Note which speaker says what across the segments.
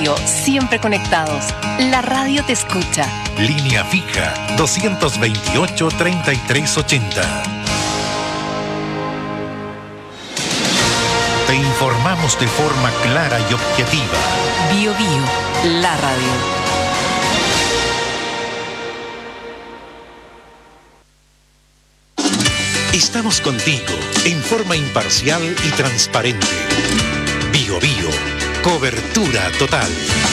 Speaker 1: Bio, siempre conectados. La radio te escucha.
Speaker 2: Línea fija 228-3380. Te informamos de forma clara y objetiva.
Speaker 1: Bio Bio, la radio.
Speaker 2: Estamos contigo en forma imparcial y transparente. Bio Bio, cobertura total.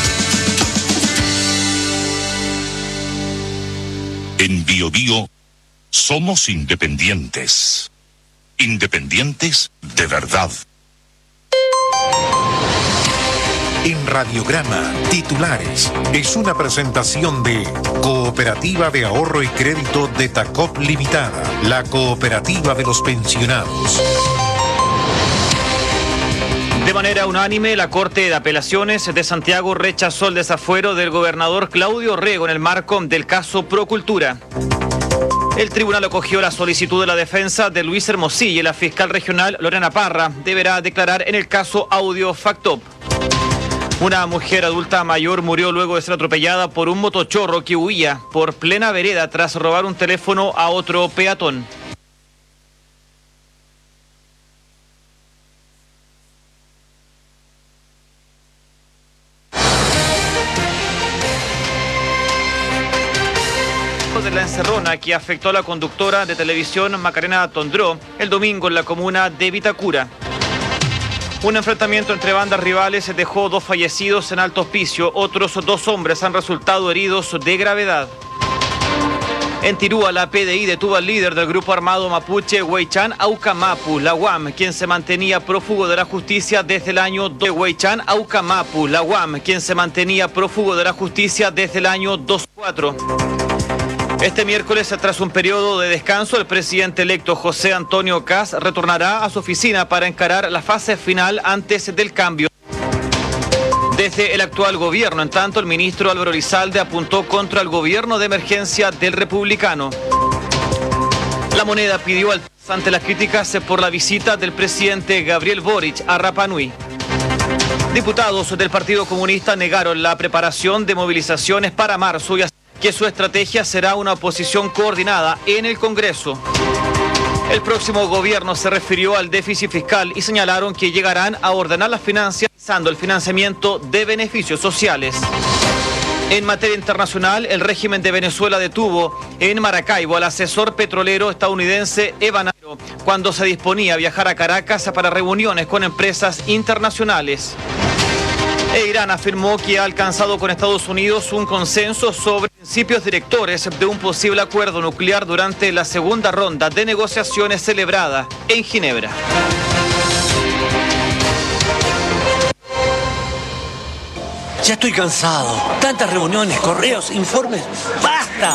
Speaker 3: En Bio Bio somos independientes. Independientes de verdad.
Speaker 2: En Radiograma, titulares, es una presentación de Cooperativa de Ahorro y Crédito de Tacop Limitada, la cooperativa de los pensionados.
Speaker 4: De manera unánime, la Corte de Apelaciones de Santiago rechazó el desafuero del gobernador Claudio Rego en el marco del caso Procultura. El tribunal acogió la solicitud de la defensa de Luis Hermosilla y la fiscal regional Lorena Parra deberá declarar en el caso Audio Factop. Una mujer adulta mayor murió luego de ser atropellada por un motochorro que huía por plena vereda tras robar un teléfono a otro peatón. De la encerrona que afectó a la conductora de televisión Macarena Tondró el domingo en la comuna de Vitacura. Un enfrentamiento entre bandas rivales dejó 2 fallecidos en Alto Hospicio. Otros 2 hombres han resultado heridos de gravedad. En Tirúa, la PDI detuvo al líder del grupo armado mapuche Huaychán Aucamapu, la UAM, quien se mantenía prófugo de la justicia desde el año 2004. Este miércoles, tras un periodo de descanso, el presidente electo José Antonio Kast retornará a su oficina para encarar la fase final antes del cambio. Desde el actual gobierno, en tanto, el ministro Álvaro Elizalde apuntó contra el gobierno de emergencia del republicano. La Moneda pidió al ante las críticas por la visita del presidente Gabriel Boric a Rapa Nui. Diputados del Partido Comunista negaron la preparación de movilizaciones para marzo y que su estrategia será una oposición coordinada en el Congreso. El próximo gobierno se refirió al déficit fiscal y señalaron que llegarán a ordenar las finanzas usando el financiamiento de beneficios sociales. En materia internacional, el régimen de Venezuela detuvo en Maracaibo al asesor petrolero estadounidense Evan Aro cuando se disponía a viajar a Caracas para reuniones con empresas internacionales. Irán afirmó que ha alcanzado con Estados Unidos un consenso sobre principios directores de un posible acuerdo nuclear durante la segunda ronda de negociaciones celebrada en Ginebra.
Speaker 5: Ya estoy cansado. Tantas reuniones, correos, informes. ¡Basta!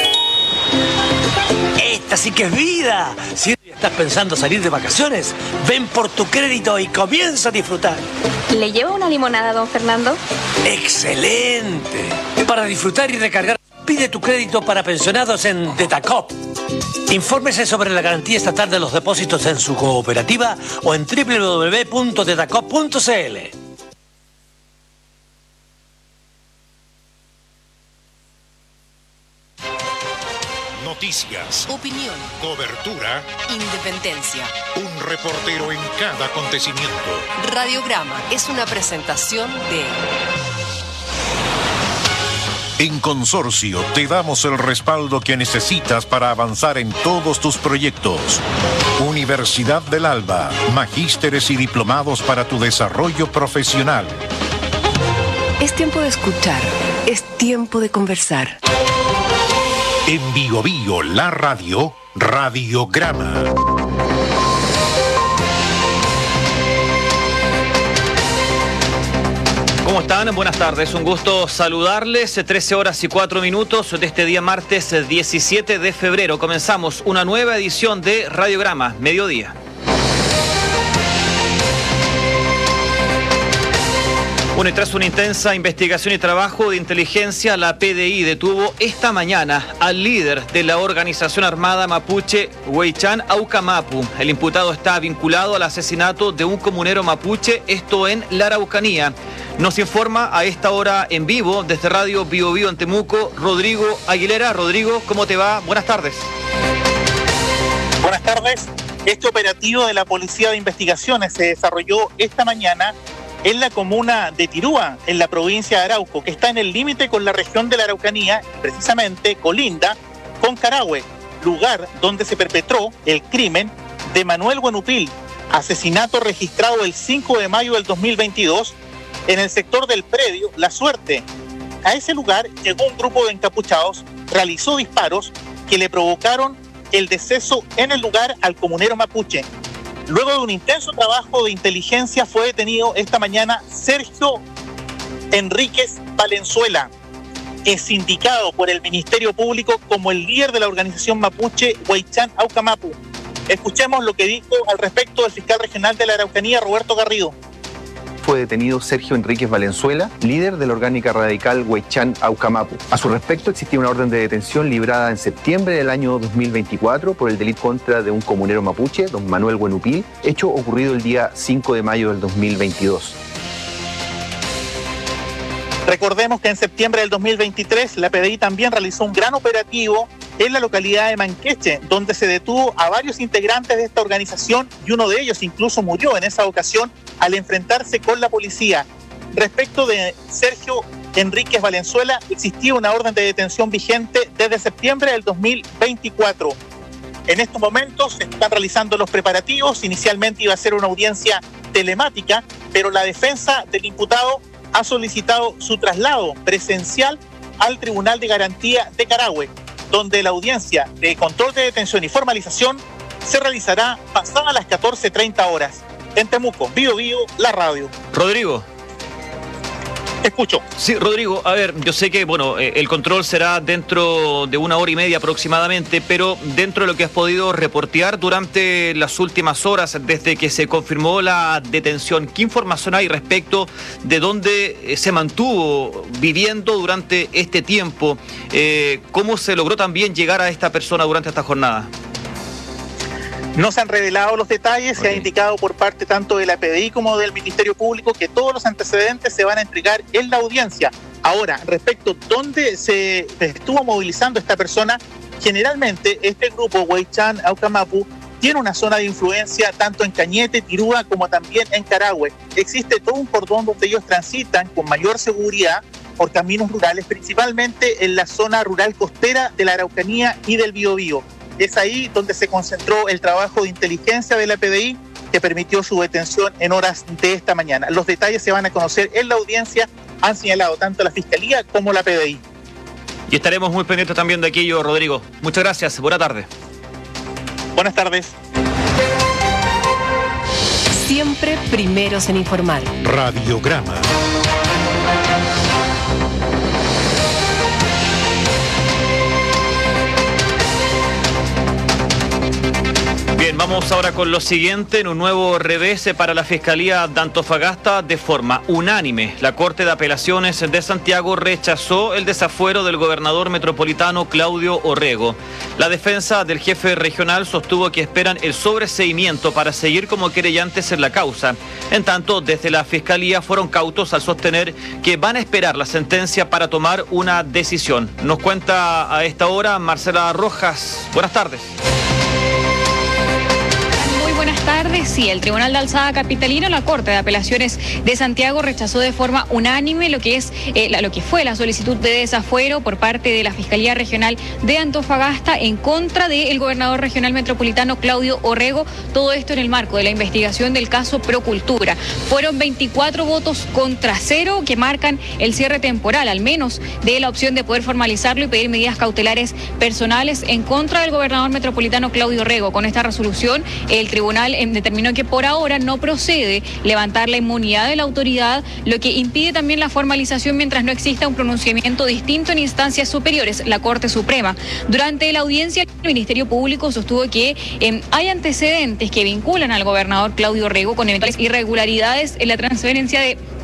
Speaker 5: Esta sí que es vida. Si estás pensando salir de vacaciones, ven por tu crédito y comienza a disfrutar.
Speaker 6: ¿Le lleva una limonada, don Fernando?
Speaker 5: ¡Excelente! Para disfrutar y recargar, pide tu crédito para pensionados en Detacop. Infórmese sobre la garantía estatal de los depósitos en su cooperativa o en www.detacop.cl.
Speaker 2: Noticias,
Speaker 1: Opinión,
Speaker 2: cobertura,
Speaker 1: independencia.
Speaker 2: un reportero en cada acontecimiento.
Speaker 1: Radiograma es una presentación de...
Speaker 2: En Consorcio te damos el respaldo que necesitas para avanzar en todos tus proyectos. Universidad del Alba, magísteres y diplomados para tu desarrollo profesional.
Speaker 1: Es tiempo de escuchar, es tiempo de conversar.
Speaker 2: En Bio Bio, la radio, Radiograma.
Speaker 4: ¿Cómo están? Buenas tardes, un gusto saludarles. 13:04 de este día martes 17 de febrero. Comenzamos una nueva edición de Radiograma, mediodía. Bueno, y tras una intensa investigación y trabajo de inteligencia, la PDI detuvo esta mañana al líder de la organización armada mapuche Huaychán Aucamapu. El imputado está vinculado al asesinato de un comunero mapuche, esto en la Araucanía. Nos informa a esta hora en vivo desde Radio Bio Bio en Temuco, Rodrigo Aguilera. Rodrigo, ¿cómo te va? Buenas tardes.
Speaker 7: Buenas tardes. Este operativo de la Policía de Investigaciones se desarrolló esta mañana en la comuna de Tirúa, en la provincia de Arauco, que está en el límite con la región de la Araucanía, precisamente colinda con Carahue, lugar donde se perpetró el crimen de Manuel Huenupil, asesinato registrado el 5 de mayo del 2022 en el sector del predio La Suerte. A ese lugar llegó un grupo de encapuchados, realizó disparos que le provocaron el deceso en el lugar al comunero mapuche. Luego de un intenso trabajo de inteligencia fue detenido esta mañana Sergio Enríquez Valenzuela, es indicado por el Ministerio Público como el líder de la organización mapuche Huaychán Aucamapu. Escuchemos lo que dijo al respecto el fiscal regional de la Araucanía, Roberto Garrido.
Speaker 8: Fue detenido Sergio Enríquez Valenzuela, líder de la orgánica radical Huaychán Aucamapu. A su respecto, existía una orden de detención librada en septiembre del año 2024 por el delito contra de un comunero mapuche, don Manuel Huenupil, hecho ocurrido el día 5 de mayo del 2022.
Speaker 7: Recordemos que en septiembre del 2023 la PDI también realizó un gran operativo en la localidad de Manqueche, donde se detuvo a varios integrantes de esta organización y uno de ellos incluso murió en esa ocasión al enfrentarse con la policía. Respecto de Sergio Enríquez Valenzuela, existía una orden de detención vigente desde septiembre del 2024. En estos momentos se están realizando los preparativos. Inicialmente iba a ser una audiencia telemática, pero la defensa del imputado ha solicitado su traslado presencial al Tribunal de Garantía de Carahue, donde la audiencia de control de detención y formalización se realizará pasada las 14:30 horas. En Temuco, Bio Bio, la radio.
Speaker 4: Rodrigo.
Speaker 7: Escucho.
Speaker 4: Sí, Rodrigo, a ver, yo sé que, el control será dentro de 1 hora y media aproximadamente, pero dentro de lo que has podido reportear durante las últimas horas, desde que se confirmó la detención, ¿qué información hay respecto de dónde se mantuvo viviendo durante este tiempo? ¿Cómo se logró también llegar a esta persona durante esta jornada?
Speaker 7: No se han revelado los detalles, Se ha indicado por parte tanto de la PDI como del Ministerio Público que todos los antecedentes se van a entregar en la audiencia. Ahora, respecto a dónde se estuvo movilizando esta persona, generalmente este grupo Huaychán Aucamapu tiene una zona de influencia tanto en Cañete, Tirúa, como también en Carahue. Existe todo un cordón donde ellos transitan con mayor seguridad por caminos rurales, principalmente en la zona rural costera de la Araucanía y del Biobío. Es ahí donde se concentró el trabajo de inteligencia de la PDI que permitió su detención en horas de esta mañana. Los detalles se van a conocer en la audiencia, han señalado tanto la Fiscalía como la PDI.
Speaker 4: Y estaremos muy pendientes también de aquello, Rodrigo. Muchas gracias, buena tarde.
Speaker 7: Buenas tardes.
Speaker 1: Siempre primeros en informar.
Speaker 2: Radiograma.
Speaker 4: Bien, vamos ahora con lo siguiente. En un nuevo revés para la Fiscalía de Antofagasta, de forma unánime, la Corte de Apelaciones de Santiago rechazó el desafuero del gobernador metropolitano Claudio Orrego. La defensa del jefe regional sostuvo que esperan el sobreseimiento para seguir como querellantes en la causa. En tanto, desde la Fiscalía fueron cautos al sostener que van a esperar la sentencia para tomar una decisión. Nos cuenta a esta hora Marcela Rojas. Buenas tardes.
Speaker 6: Buenas tardes. Sí, el Tribunal de Alzada Capitalino, la Corte de Apelaciones de Santiago, rechazó de forma unánime lo que fue la solicitud de desafuero por parte de la Fiscalía Regional de Antofagasta en contra del gobernador regional metropolitano Claudio Orrego. Todo esto en el marco de la investigación del caso Procultura. Fueron 24 votos contra 0 que marcan el cierre temporal, al menos, de la opción de poder formalizarlo y pedir medidas cautelares personales en contra del gobernador metropolitano Claudio Orrego. Con esta resolución, el Tribunal determinó que por ahora no procede levantar la inmunidad de la autoridad, lo que impide también la formalización mientras no exista un pronunciamiento distinto en instancias superiores, la Corte Suprema. Durante la audiencia, el Ministerio Público sostuvo que hay antecedentes que vinculan al gobernador Claudio Orrego con eventuales irregularidades en la transferencia de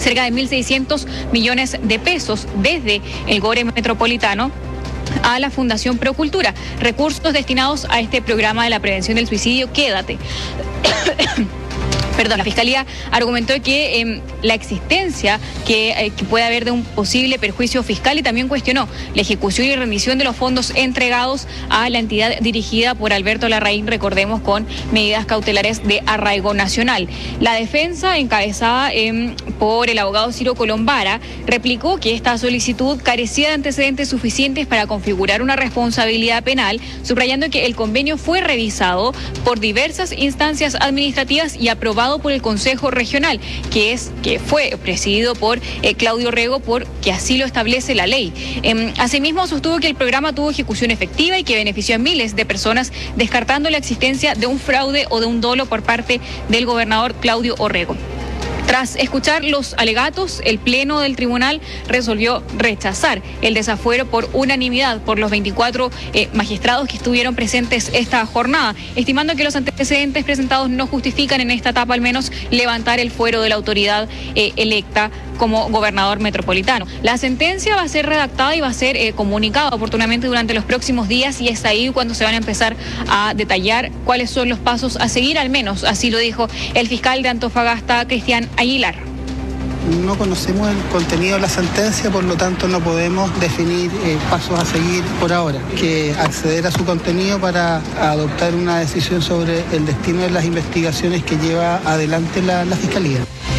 Speaker 6: cerca de 1.600 millones de pesos desde el GORE Metropolitano a la Fundación Procultura, recursos destinados a este programa de la prevención del suicidio Quédate. Perdón, la Fiscalía argumentó que la existencia que puede haber de un posible perjuicio fiscal y también cuestionó la ejecución y remisión de los fondos entregados a la entidad dirigida por Alberto Larraín, recordemos, con medidas cautelares de arraigo nacional. La defensa, encabezada por el abogado Ciro Colombara, replicó que esta solicitud carecía de antecedentes suficientes para configurar una responsabilidad penal, subrayando que el convenio fue revisado por diversas instancias administrativas y aprobado por el Consejo Regional, que fue presidido por Claudio Rego, porque así lo establece la ley. Asimismo, sostuvo que el programa tuvo ejecución efectiva y que benefició a miles de personas, descartando la existencia de un fraude o de un dolo por parte del gobernador Claudio Orrego. Tras escuchar los alegatos, el Pleno del Tribunal resolvió rechazar el desafuero por unanimidad por los 24 magistrados que estuvieron presentes esta jornada, estimando que los antecedentes presentados no justifican en esta etapa al menos levantar el fuero de la autoridad electa como gobernador metropolitano. La sentencia va a ser redactada y va a ser comunicada oportunamente durante los próximos días, y es ahí cuando se van a empezar a detallar cuáles son los pasos a seguir, al menos así lo dijo el fiscal de Antofagasta, Cristian Aguilar.
Speaker 9: No conocemos el contenido de la sentencia, por lo tanto no podemos definir pasos a seguir por ahora, que acceder a su contenido para adoptar una decisión sobre el destino de las investigaciones que lleva adelante la Fiscalía.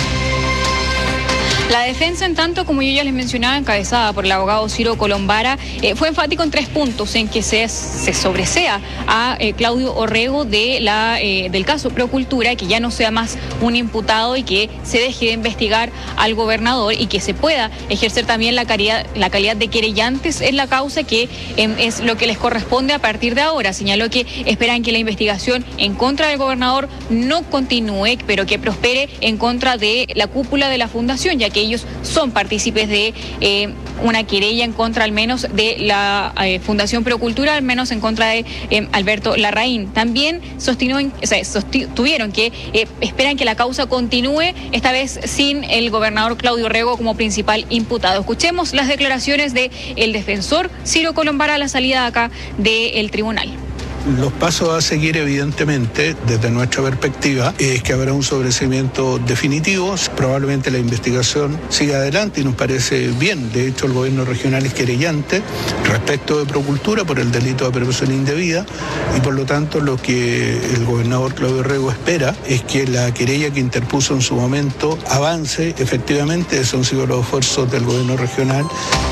Speaker 6: La defensa, en tanto, como yo ya les mencionaba, encabezada por el abogado Ciro Colombara, fue enfático en 3 puntos: en que se sobresea a Claudio Orrego del caso Procultura, que ya no sea más un imputado y que se deje de investigar al gobernador y que se pueda ejercer también la calidad de querellantes en la causa, que es lo que les corresponde a partir de ahora. Señaló que esperan que la investigación en contra del gobernador no continúe, pero que prospere en contra de la cúpula de la fundación, ya que ellos son partícipes de una querella en contra al menos de la Fundación Procultura, al menos en contra de Alberto Larraín. También sostuvieron que esperan que la causa continúe, esta vez sin el gobernador Claudio Orrego como principal imputado. Escuchemos las declaraciones del defensor Ciro Colombara a la salida de acá del tribunal.
Speaker 10: Los pasos a seguir, evidentemente, desde nuestra perspectiva, es que habrá un sobreseimiento definitivo. Probablemente la investigación siga adelante y nos parece bien. De hecho, el gobierno regional es querellante respecto de Procultura por el delito de apropiación indebida, y por lo tanto lo que el gobernador Claudio Orrego espera es que la querella que interpuso en su momento avance efectivamente. Esos han sido los esfuerzos del gobierno regional.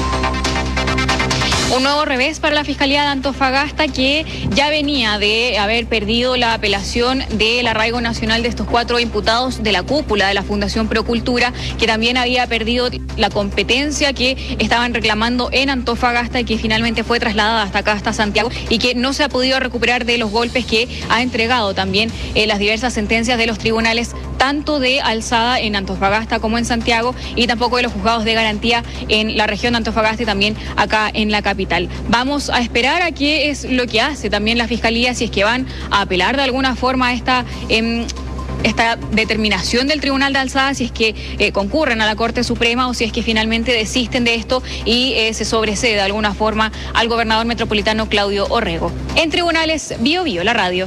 Speaker 6: Un nuevo revés para la Fiscalía de Antofagasta, que ya venía de haber perdido la apelación del arraigo nacional de estos 4 imputados de la cúpula de la Fundación Procultura, que también había perdido la competencia que estaban reclamando en Antofagasta y que finalmente fue trasladada hasta acá, hasta Santiago, y que no se ha podido recuperar de los golpes que ha entregado también las diversas sentencias de los tribunales, tanto de alzada en Antofagasta como en Santiago, y tampoco de los juzgados de garantía en la región de Antofagasta y también acá en la capital. Vamos a esperar a qué es lo que hace también la Fiscalía, si es que van a apelar de alguna forma a esta determinación del Tribunal de Alzada, si es que concurren a la Corte Suprema o si es que finalmente desisten de esto y se sobresee de alguna forma al gobernador metropolitano Claudio Orrego. En Tribunales, Bio Bio, la radio.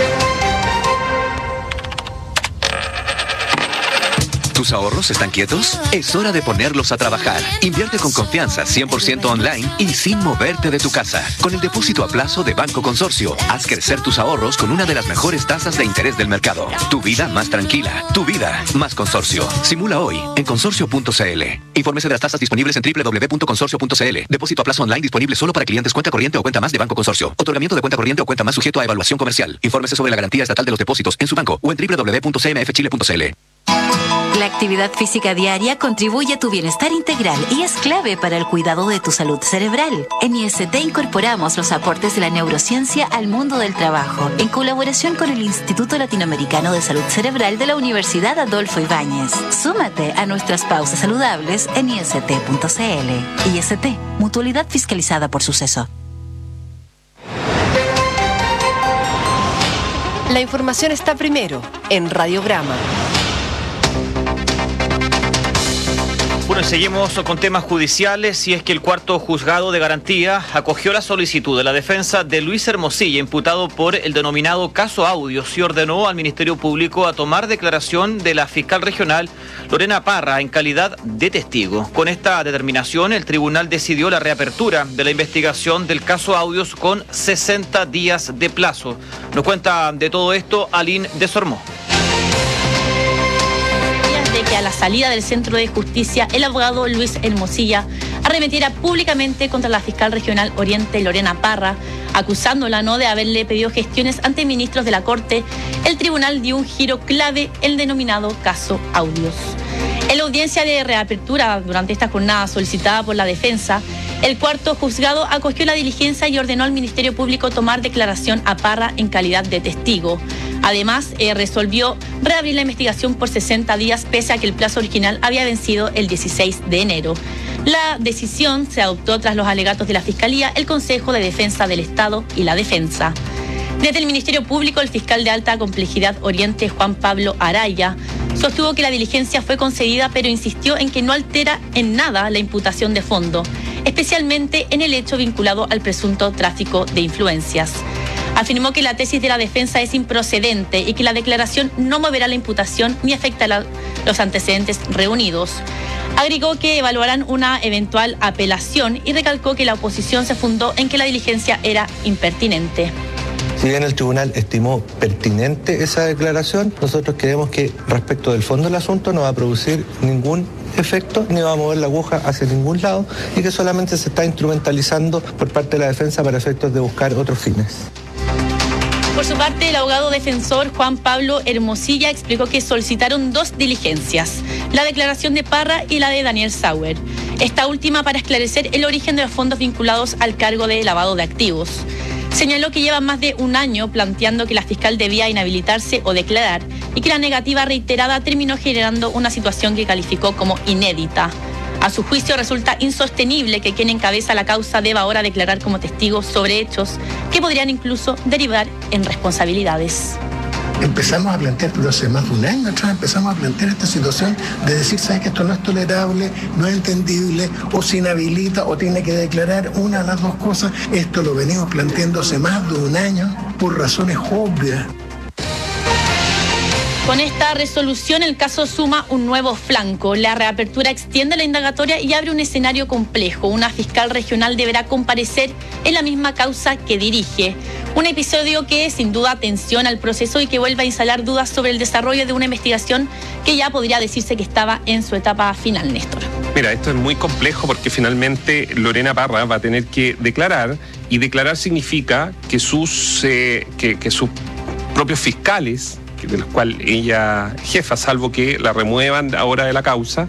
Speaker 11: ¿Tus ahorros están quietos? Es hora de ponerlos a trabajar. Invierte con confianza, 100% online y sin moverte de tu casa. Con el depósito a plazo de Banco Consorcio, haz crecer tus ahorros con una de las mejores tasas de interés del mercado. Tu vida más tranquila, tu vida más Consorcio. Simula hoy en consorcio.cl. Infórmese de las tasas disponibles en www.consorcio.cl. Depósito a plazo online disponible solo para clientes cuenta corriente o cuenta más de Banco Consorcio. Otorgamiento de cuenta corriente o cuenta más sujeto a evaluación comercial. Infórmese sobre la garantía estatal de los depósitos en su banco o en www.cmfchile.cl.
Speaker 12: La actividad física diaria contribuye a tu bienestar integral y es clave para el cuidado de tu salud cerebral. En IST incorporamos los aportes de la neurociencia al mundo del trabajo, en colaboración con el Instituto Latinoamericano de Salud Cerebral de la Universidad Adolfo Ibáñez. Súmate a nuestras pausas saludables en ist.cl. IST, mutualidad fiscalizada por Suceso.
Speaker 1: La información está primero en Radiograma.
Speaker 4: Bueno, seguimos con temas judiciales y es que el cuarto juzgado de garantía acogió la solicitud de la defensa de Luis Hermosilla, imputado por el denominado caso Audios, y ordenó al Ministerio Público a tomar declaración de la fiscal regional Lorena Parra en calidad de testigo. Con esta determinación, el tribunal decidió la reapertura de la investigación del caso Audios con 60 días de plazo. Nos cuenta de todo esto Aline Desormó.
Speaker 13: Que a la salida del Centro de Justicia, el abogado Luis Hermosilla arremetiera públicamente contra la fiscal regional Oriente Lorena Parra, acusándola de haberle pedido gestiones ante ministros de la Corte. El tribunal dio un giro clave, el denominado caso Audios. En la audiencia de reapertura durante esta jornada solicitada por la defensa, el cuarto juzgado acogió la diligencia y ordenó al Ministerio Público tomar declaración a Parra en calidad de testigo. Además, resolvió reabrir la investigación por 60 días, pese a que el plazo original había vencido el 16 de enero. La decisión se adoptó tras los alegatos de la Fiscalía, el Consejo de Defensa del Estado y la Defensa. Desde el Ministerio Público, el fiscal de alta complejidad Oriente, Juan Pablo Araya, sostuvo que la diligencia fue concedida, pero insistió en que no altera en nada la imputación de fondo, especialmente en el hecho vinculado al presunto tráfico de influencias. Afirmó que la tesis de la defensa es improcedente y que la declaración no moverá la imputación ni afectará los antecedentes reunidos. Agregó que evaluarán una eventual apelación y recalcó que la oposición se fundó en que la diligencia era impertinente.
Speaker 14: Si bien el tribunal estimó pertinente esa declaración, nosotros creemos que respecto del fondo del asunto no va a producir ningún efecto ni va a mover la aguja hacia ningún lado y que solamente se está instrumentalizando por parte de la defensa para efectos de buscar otros fines.
Speaker 13: Por su parte, el abogado defensor Juan Pablo Hermosilla explicó que solicitaron dos diligencias, la declaración de Parra y la de Daniel Sauer. Esta última para esclarecer el origen de los fondos vinculados al cargo de lavado de activos. Señaló que lleva más de un año planteando que la fiscal debía inhabilitarse o declarar y que la negativa reiterada terminó generando una situación que calificó como inédita. A su juicio, resulta insostenible que quien encabeza la causa deba ahora declarar como testigo sobre hechos que podrían incluso derivar en responsabilidades.
Speaker 15: Empezamos a plantear, pero hace más de un año atrás empezamos a plantear esta situación de decir, ¿sabes que esto no es tolerable, no es entendible, o se inhabilita o tiene que declarar una de las dos cosas? Esto lo venimos planteando hace más de un año por razones obvias.
Speaker 13: Con esta resolución, el caso suma un nuevo flanco. La reapertura extiende la indagatoria y abre un escenario complejo. Una fiscal regional deberá comparecer en la misma causa que dirige. Un episodio que sin duda tensiona el proceso y que vuelve a instalar dudas sobre el desarrollo de una investigación que ya podría decirse que estaba en su etapa final, Néstor.
Speaker 16: Mira, esto es muy complejo porque finalmente Lorena Parra va a tener que declarar, y declarar significa que sus propios fiscales, de los cuales ella jefa, salvo que la remuevan ahora de la causa,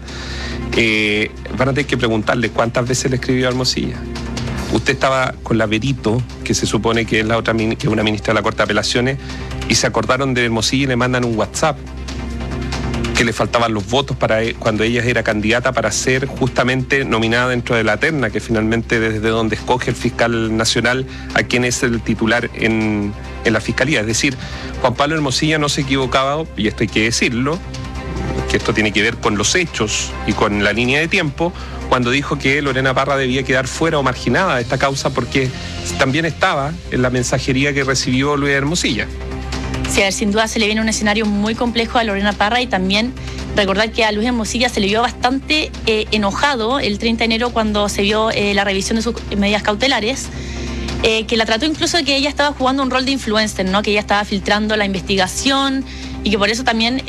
Speaker 16: van a tener que preguntarle cuántas veces le escribió a Hermosilla. Usted estaba con la Verito, que se supone que es la otra, que es una ministra de la Corte de Apelaciones, y se acordaron de Hermosilla y le mandan un WhatsApp que le faltaban los votos para cuando ella era candidata para ser justamente nominada dentro de la terna, que finalmente desde donde escoge el fiscal nacional a quien es el titular en la fiscalía. Es decir, Juan Pablo Hermosilla no se equivocaba, y esto hay que decirlo, que esto tiene que ver con los hechos y con la línea de tiempo, cuando dijo que Lorena Parra debía quedar fuera o marginada de esta causa porque también estaba en la mensajería que recibió Luis Hermosilla.
Speaker 13: Sí, a ver, sin duda se le viene un escenario muy complejo a Lorena Parra, y también recordar que a Luis Hermosilla se le vio bastante enojado el 30 de enero cuando se vio la revisión de sus medidas cautelares, que la trató incluso de que ella estaba jugando un rol de influencer, ¿no? Que ella estaba filtrando la investigación y que por eso también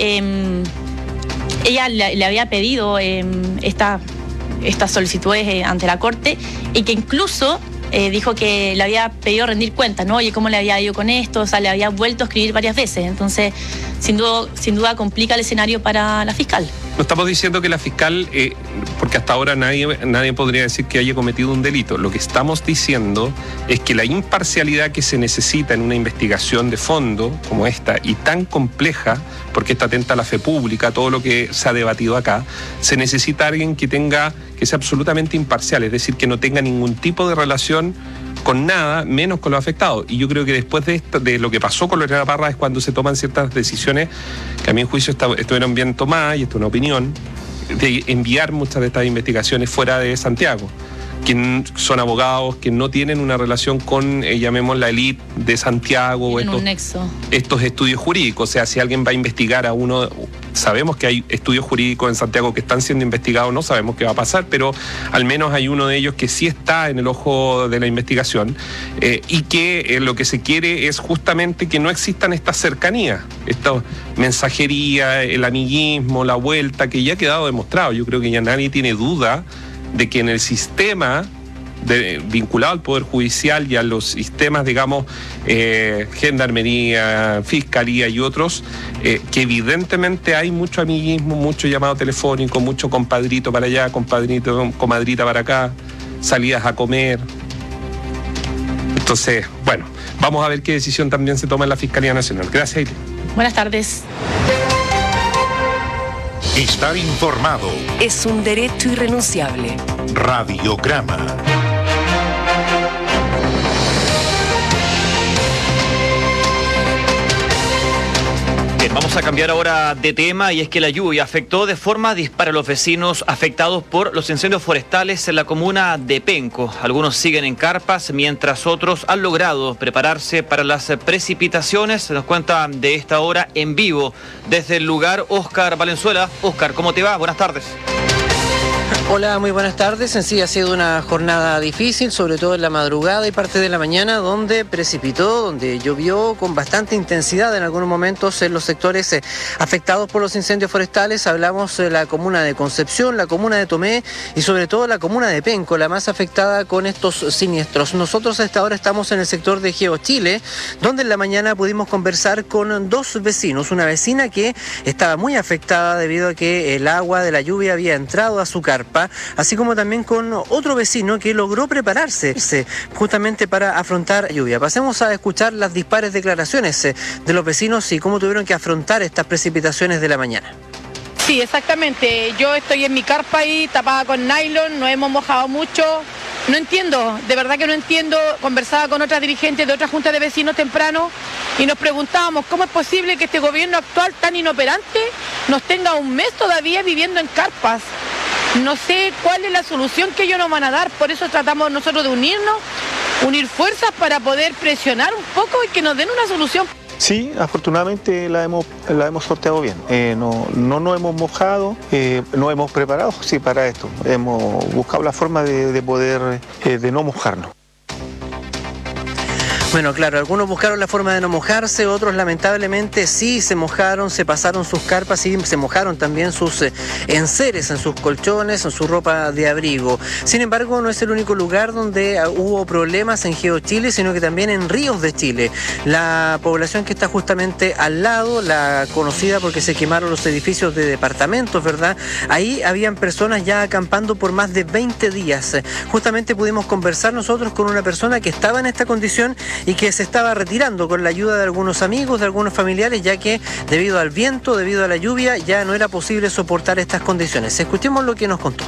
Speaker 13: ella le había pedido estas solicitudes ante la Corte, y que incluso dijo que le había pedido rendir cuentas, ¿no? Oye, ¿cómo le había ido con esto? O sea, le había vuelto a escribir varias veces. Entonces, sin duda complica el escenario para la fiscal.
Speaker 16: No estamos diciendo que la fiscal, porque hasta ahora nadie podría decir que haya cometido un delito. Lo que estamos diciendo es que la imparcialidad que se necesita en una investigación de fondo como esta, y tan compleja, porque esta atenta a la fe pública, todo lo que se ha debatido acá, se necesita alguien que sea absolutamente imparcial, es decir, que no tenga ningún tipo de relación con nada, menos con los afectados. Y yo creo que después de esto, de lo que pasó con Lorena Parra, es cuando se toman ciertas decisiones que a mi juicio estuvieron bien tomadas, y esto es una opinión, de enviar muchas de estas investigaciones fuera de Santiago, que son abogados que no tienen una relación con, llamemos la élite de Santiago o estos estudios jurídicos. O sea, si alguien va a investigar a uno, sabemos que hay estudios jurídicos en Santiago que están siendo investigados, no sabemos qué va a pasar, pero al menos hay uno de ellos que sí está en el ojo de la investigación, y que lo que se quiere es justamente que no existan estas cercanías, esta mensajería, el amiguismo, la vuelta, que ya ha quedado demostrado. Yo creo que ya nadie tiene duda de que en el sistema vinculado al Poder Judicial y a los sistemas, digamos, Gendarmería, Fiscalía y otros, que evidentemente hay mucho amiguismo, mucho llamado telefónico, mucho compadrito para allá, comadrita para acá, salidas a comer. Entonces, bueno, vamos a ver qué decisión también se toma en la Fiscalía Nacional. Gracias, Aile.
Speaker 13: Buenas tardes.
Speaker 2: Estar informado
Speaker 1: es un derecho irrenunciable.
Speaker 2: Radiograma.
Speaker 4: Bien, vamos a cambiar ahora de tema, y es que la lluvia afectó de forma dispar a los vecinos afectados por los incendios forestales en la comuna de Penco. Algunos siguen en carpas, mientras otros han logrado prepararse para las precipitaciones. Se nos cuenta de esta hora en vivo desde el lugar Óscar Valenzuela. Óscar, ¿cómo te va? Buenas tardes.
Speaker 17: Hola, muy buenas tardes. En sí ha sido una jornada difícil, sobre todo en la madrugada y parte de la mañana, donde precipitó, donde llovió con bastante intensidad en algunos momentos en los sectores afectados por los incendios forestales. Hablamos de la comuna de Concepción, la comuna de Tomé y sobre todo la comuna de Penco, la más afectada con estos siniestros. Nosotros a esta hora estamos en el sector de GeoChile, donde en la mañana pudimos conversar con dos vecinos. Una vecina que estaba muy afectada debido a que el agua de la lluvia había entrado a su carpa, así como también con otro vecino que logró prepararse justamente para afrontar la lluvia. Pasemos a escuchar las dispares declaraciones de los vecinos y cómo tuvieron que afrontar estas precipitaciones de la mañana.
Speaker 18: Sí, exactamente. Yo estoy en mi carpa ahí, tapada con nylon, nos hemos mojado mucho. No entiendo, de verdad que no entiendo. Conversaba con otras dirigentes de otras juntas de vecinos temprano y nos preguntábamos cómo es posible que este gobierno actual tan inoperante nos tenga un mes todavía viviendo en carpas. No sé cuál es la solución que ellos nos van a dar, por eso tratamos nosotros de unir fuerzas para poder presionar un poco y que nos den una solución.
Speaker 19: Sí, afortunadamente la hemos sorteado bien. No nos hemos mojado, nos hemos preparado sí, para esto. Hemos buscado la forma de poder de no mojarnos.
Speaker 17: Bueno, claro, algunos buscaron la forma de no mojarse, otros lamentablemente sí se mojaron, se pasaron sus carpas y se mojaron también sus enseres en sus colchones, en su ropa de abrigo. Sin embargo, no es el único lugar donde hubo problemas en GeoChile, sino que también en Ríos de Chile. La población que está justamente al lado, la conocida porque se quemaron los edificios de departamentos, ¿verdad? Ahí habían personas ya acampando por más de 20 días. Justamente pudimos conversar nosotros con una persona que estaba en esta condición y que se estaba retirando con la ayuda de algunos amigos, de algunos familiares, ya que debido al viento, debido a la lluvia, ya no era posible soportar estas condiciones. Escuchemos lo que nos contó.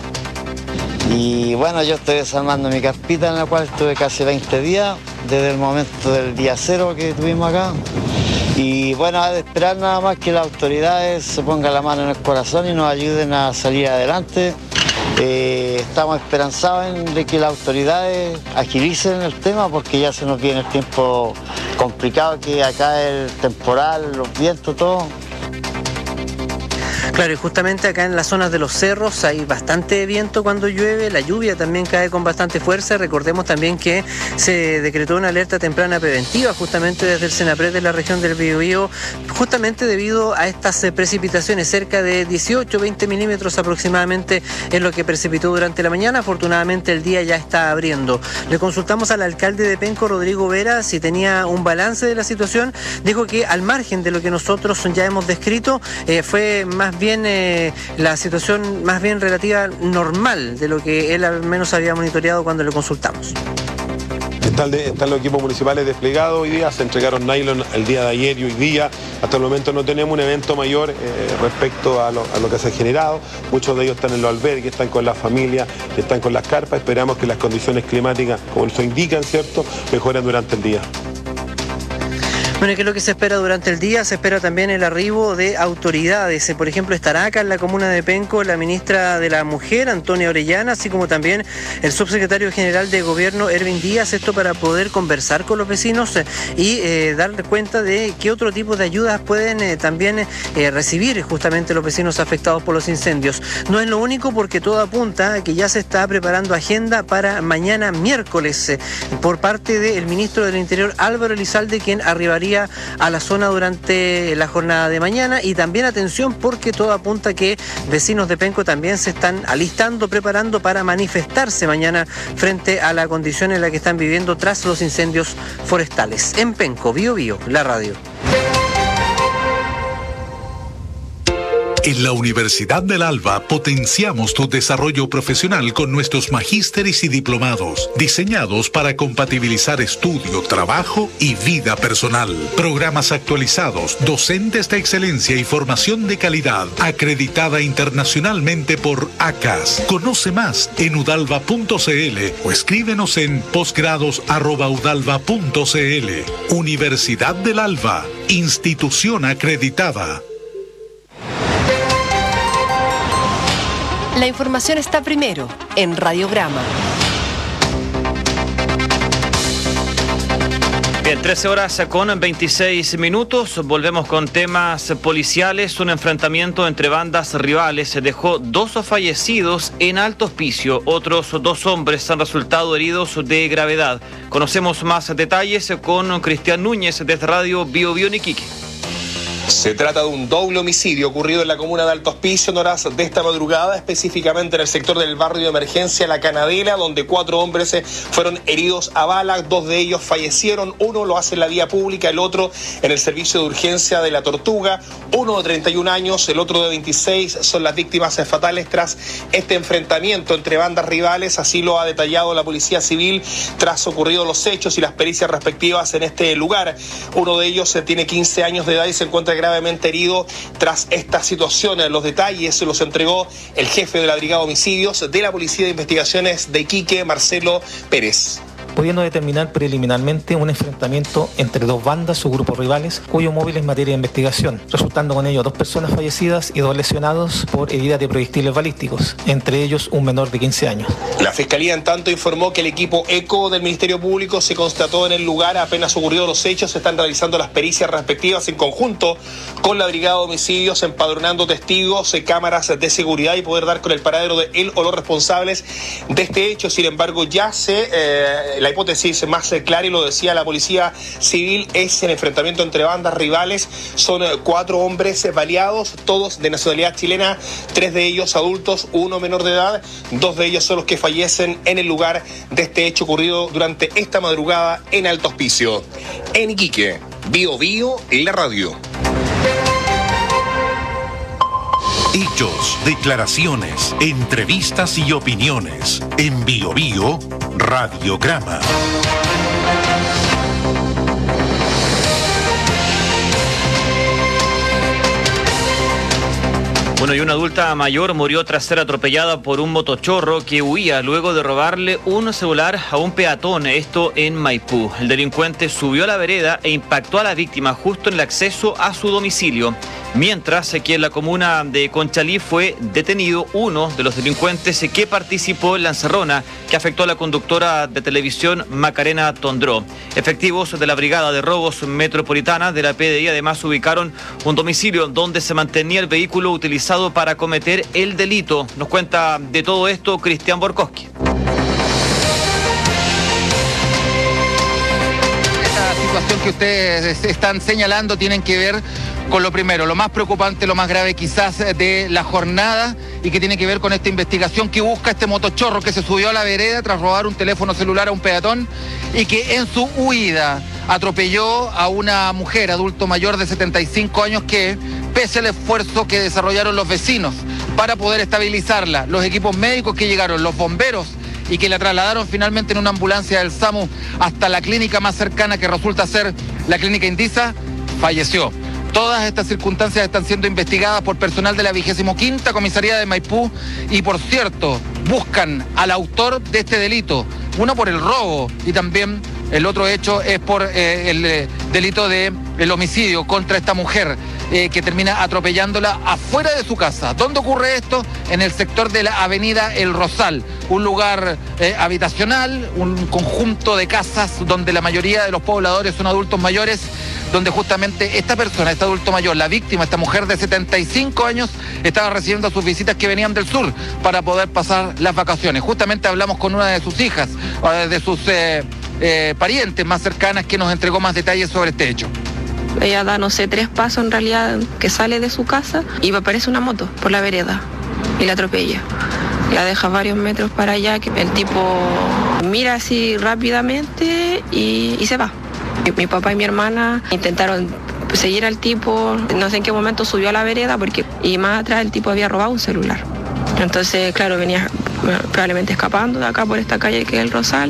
Speaker 20: Y bueno, yo estoy desarmando mi carpita en la cual estuve casi 20 días, desde el momento del día cero que tuvimos acá. Y bueno, de esperar nada más que las autoridades se pongan la mano en el corazón y nos ayuden a salir adelante. Estamos esperanzados en que las autoridades agilicen el tema porque ya se nos viene el tiempo complicado, que acá el temporal, los vientos, todo.
Speaker 17: Claro, y justamente acá en las zonas de los cerros hay bastante viento cuando llueve, la lluvia también cae con bastante fuerza. Recordemos también que se decretó una alerta temprana preventiva justamente desde el Senapred de la región del Biobío, justamente debido a estas precipitaciones, cerca de 18-20 milímetros aproximadamente es lo que precipitó durante la mañana. Afortunadamente el día ya está abriendo. Le consultamos al alcalde de Penco, Rodrigo Vera, si tenía un balance de la situación. Dijo que al margen de lo que nosotros ya hemos descrito, fue más bien la situación más bien relativa normal de lo que él al menos había monitoreado cuando le consultamos.
Speaker 21: Están los equipos municipales desplegados hoy día, se entregaron nylon el día de ayer y hoy día. Hasta el momento no tenemos un evento mayor respecto a lo que se ha generado. Muchos de ellos están en los albergues, están con las familias, están con las carpas. Esperamos que las condiciones climáticas, como eso indican, ¿cierto?, mejoren durante el día.
Speaker 17: Bueno, ¿qué es lo que se espera durante el día? Se espera también el arribo de autoridades. Por ejemplo, estará acá en la comuna de Penco la ministra de la Mujer, Antonia Orellana, así como también el subsecretario general de Gobierno, Erwin Díaz, esto para poder conversar con los vecinos y dar cuenta de qué otro tipo de ayudas pueden también recibir justamente los vecinos afectados por los incendios. No es lo único, porque todo apunta a que ya se está preparando agenda para mañana miércoles por parte del ministro del Interior, Álvaro Elizalde, quien arribaría a la zona durante la jornada de mañana. Y también atención, porque todo apunta a que vecinos de Penco también se están alistando, preparando para manifestarse mañana frente a la condición en la que están viviendo tras los incendios forestales. En Penco, Bío Bío, la radio.
Speaker 3: En la Universidad del Alba potenciamos tu desarrollo profesional con nuestros magísteres y diplomados, diseñados para compatibilizar estudio, trabajo y vida personal. Programas actualizados, docentes de excelencia y formación de calidad, acreditada internacionalmente por ACAS. Conoce más en udalva.cl o escríbenos en posgrados@udalva.cl. Universidad del Alba, institución acreditada.
Speaker 1: La información está primero en Radiograma.
Speaker 4: Bien, 13 horas con 26 minutos. Volvemos con temas policiales. Un enfrentamiento entre bandas rivales dejó 2 fallecidos en Alto Hospicio. Otros 2 hombres han resultado heridos de gravedad. Conocemos más detalles con Cristian Núñez desde Radio Bío Bío en Iquique.
Speaker 22: Se trata de un doble homicidio ocurrido en la comuna de Alto Hospicio en horas de esta madrugada, específicamente en el sector del barrio de emergencia La Canadela, donde 4 hombres fueron heridos a bala. 2 de ellos fallecieron, uno lo hace en la vía pública, el otro en el servicio de urgencia de La Tortuga. Uno de 31 años, el otro de 26 son las víctimas fatales tras este enfrentamiento entre bandas rivales. Así lo ha detallado la Policía Civil tras ocurridos los hechos y las pericias respectivas en este lugar. Uno de ellos tiene 15 años de edad y se encuentra gravemente herido tras esta situación. Los detalles los entregó el jefe de la Brigada de Homicidios de la Policía de Investigaciones de Iquique, Marcelo Pérez.
Speaker 23: Pudiendo determinar preliminarmente un enfrentamiento entre 2 bandas o grupos rivales cuyo móvil es materia de investigación, resultando con ello 2 personas fallecidas y 2 lesionados por heridas de proyectiles balísticos, entre ellos un menor de 15 años.
Speaker 22: La Fiscalía, en tanto, informó que el equipo ECO del Ministerio Público se constató en el lugar apenas ocurridos los hechos. Se están realizando las pericias respectivas en conjunto con la Brigada de Homicidios, empadronando testigos, cámaras de seguridad y poder dar con el paradero de él o los responsables de este hecho. Sin embargo, ya la hipótesis más clara, y lo decía la Policía Civil, es el enfrentamiento entre bandas rivales. Son 4 hombres baleados, todos de nacionalidad chilena, 3 de ellos adultos, 1 menor de edad. 2 de ellos son los que fallecen en el lugar de este hecho ocurrido durante esta madrugada en Alto Hospicio. En Iquique, Bío Bío, en la radio.
Speaker 2: Hechos, declaraciones, entrevistas y opiniones. En Bío Bío, Radiograma.
Speaker 4: Bueno, y una adulta mayor murió tras ser atropellada por un motochorro que huía luego de robarle un celular a un peatón, esto en Maipú. El delincuente subió a la vereda e impactó a la víctima justo en el acceso a su domicilio. Mientras que en la comuna de Conchalí fue detenido uno de los delincuentes que participó en la encerrona que afectó a la conductora de televisión Macarena Tondró. Efectivos de la Brigada de Robos Metropolitana de la PDI además ubicaron un domicilio donde se mantenía el vehículo utilizado para cometer el delito. Nos cuenta de todo esto Cristian Borkowski.
Speaker 24: Esta situación que ustedes están señalando tienen que ver con lo primero, lo más preocupante, lo más grave quizás de la jornada, y que tiene que ver con esta investigación que busca este motochorro que se subió a la vereda tras robar un teléfono celular a un peatón y que en su huida atropelló a una mujer adulto mayor de 75 años que, pese al esfuerzo que desarrollaron los vecinos para poder estabilizarla, los equipos médicos que llegaron, los bomberos, y que la trasladaron finalmente en una ambulancia del SAMU hasta la clínica más cercana, que resulta ser la clínica Indisa, falleció. Todas estas circunstancias están siendo investigadas por personal de la 25ª Comisaría de Maipú y, por cierto, buscan al autor de este delito, uno por el robo y también el otro hecho es por el delito de el homicidio contra esta mujer que termina atropellándola afuera de su casa. ¿Dónde ocurre esto? En el sector de la avenida El Rosal, un lugar habitacional, un conjunto de casas donde la mayoría de los pobladores son adultos mayores, donde justamente esta persona, este adulto mayor, la víctima, esta mujer de 75 años, estaba recibiendo sus visitas que venían del sur para poder pasar las vacaciones. Justamente hablamos con una de sus hijas, de sus parientes más cercanas, que nos entregó más detalles sobre este hecho.
Speaker 5: Ella da, no sé, 3 pasos en realidad que sale de su casa y me aparece una moto por la vereda y la atropella. La deja varios metros para allá, que el tipo mira así rápidamente y se va. Mi papá y mi hermana intentaron seguir al tipo, no sé en qué momento subió a la vereda y más atrás el tipo había robado un celular. Entonces, claro, venía probablemente escapando de acá por esta calle que es El Rosal.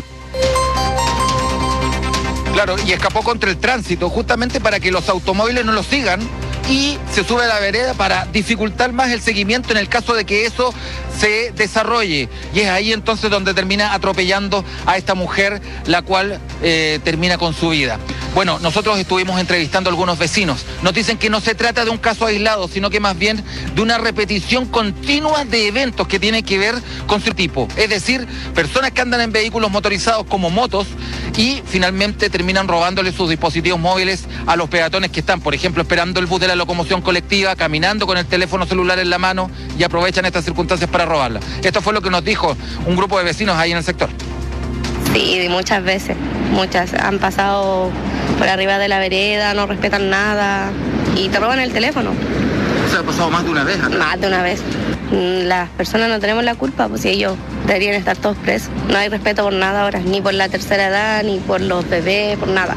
Speaker 24: Claro, y escapó contra el tránsito, justamente para que los automóviles no lo sigan, y se sube a la vereda para dificultar más el seguimiento en el caso de que eso se desarrolle. Y es ahí entonces donde termina atropellando a esta mujer, la cual termina con su vida. Bueno, nosotros estuvimos entrevistando a algunos vecinos. Nos dicen que no se trata de un caso aislado, sino que más bien de una repetición continua de eventos que tienen que ver con su tipo. Es decir, personas que andan en vehículos motorizados como motos y finalmente terminan robándole sus dispositivos móviles a los peatones que están, por ejemplo, esperando el bus de la locomoción colectiva, caminando con el teléfono celular en la mano, y aprovechan estas circunstancias para robarla. Esto fue lo que nos dijo un grupo de vecinos ahí en el sector.
Speaker 5: Sí, muchas veces. Muchas han pasado por arriba de la vereda, no respetan nada y te roban el teléfono.
Speaker 24: ¿O sea, ha pasado más de una vez acá?
Speaker 5: Más de una vez. Las personas no tenemos la culpa, pues si ellos deberían estar todos presos. No hay respeto por nada ahora, ni por la tercera edad, ni por los bebés, por nada.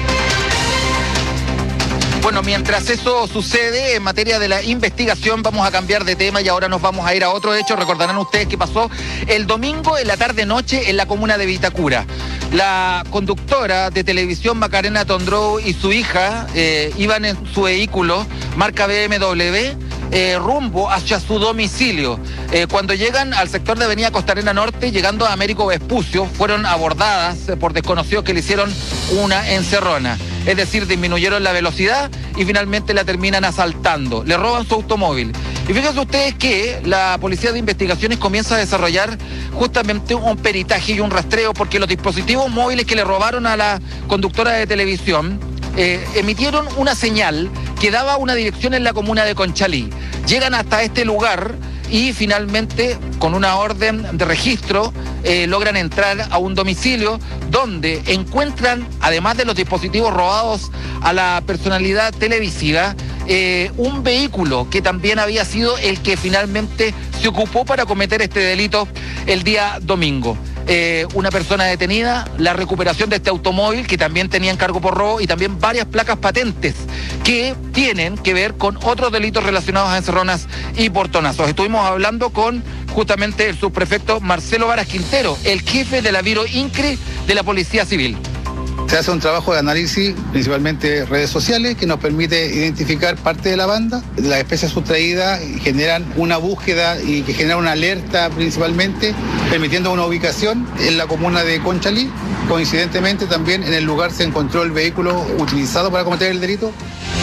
Speaker 24: Bueno, mientras eso sucede, en materia de la investigación, vamos a cambiar de tema y ahora nos vamos a ir a otro hecho. Recordarán ustedes que pasó el domingo en la tarde-noche en la comuna de Vitacura. La conductora de televisión Macarena Tondrou y su hija iban en su vehículo, marca BMW, rumbo hacia su domicilio. Cuando llegan al sector de Avenida Costanera Norte, llegando a Américo Vespucio, fueron abordadas por desconocidos que le hicieron una encerrona. Es decir, disminuyeron la velocidad y finalmente la terminan asaltando. Le roban su automóvil. Y fíjense ustedes que la Policía de Investigaciones comienza a desarrollar justamente un peritaje y un rastreo, porque los dispositivos móviles que le robaron a la conductora de televisión emitieron una señal que daba una dirección en la comuna de Conchalí. Llegan hasta este lugar y finalmente, con una orden de registro, logran entrar a un domicilio donde encuentran, además de los dispositivos robados a la personalidad televisiva, un vehículo que también había sido el que finalmente se ocupó para cometer este delito el día domingo. Una persona detenida, la recuperación de este automóvil que también tenía encargo por robo y también varias placas patentes que tienen que ver con otros delitos relacionados a encerronas y portonazos. Estuvimos hablando con justamente el subprefecto Marcelo Varas Quintero, el jefe de la Biro INCRE de la Policía Civil.
Speaker 7: Se hace un trabajo de análisis, principalmente redes sociales, que nos permite identificar parte de la banda. Las especies sustraídas generan una búsqueda y que generan una alerta principalmente, permitiendo una ubicación en la comuna de Conchalí. Coincidentemente también en el lugar se encontró el vehículo utilizado para cometer el delito.